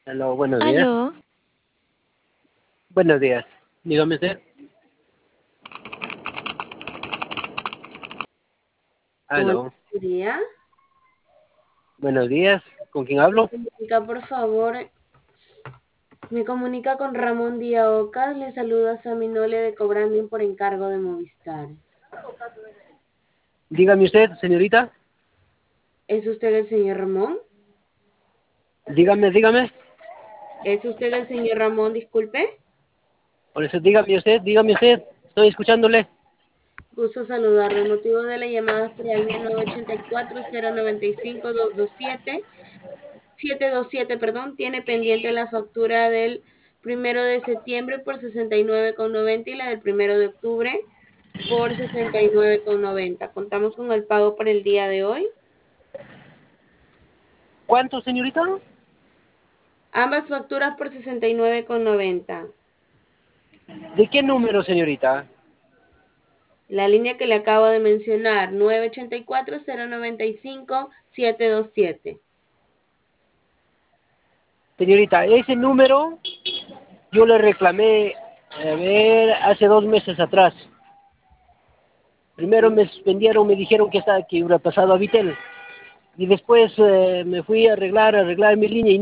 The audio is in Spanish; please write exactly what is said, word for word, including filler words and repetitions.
Aló, buenos días. Aló, Buenos días. Dígame usted. Hola, Aló. buen día. Buenos días. ¿Con quién Me hablo? comunica, por favor, me comunica con Ramón Díaz Ocas. Le saluda Sammy Nole de Cobranding por encargo de Movistar. Dígame usted, señorita. ¿Es usted el señor Ramón? Dígame, dígame. ¿Es usted el señor Ramón? Disculpe. Por eso dígame usted, dígame usted. Estoy escuchándole. Gusto saludarlo. El motivo de la llamada es por la línea nueve ocho cuatro, cero nueve cinco, dos dos siete, siete dos siete, perdón. Tiene pendiente la factura del primero de septiembre por sesenta y nueve con noventa y la del primero de octubre por sesenta y nueve con noventa. Contamos con el pago para el día de hoy. ¿Cuánto, señorita? Ambas facturas por sesenta y nueve con noventa. ¿De qué número, señorita? La línea que le acabo de mencionar, nueve ocho cuatro, cero nueve cinco, siete dos siete. Señorita, ese número yo le reclamé, a ver, hace dos meses atrás. Primero me suspendieron, me dijeron que, estaba, que hubiera pasado a Vitel. Y después eh, me fui a arreglar, a arreglar mi línea y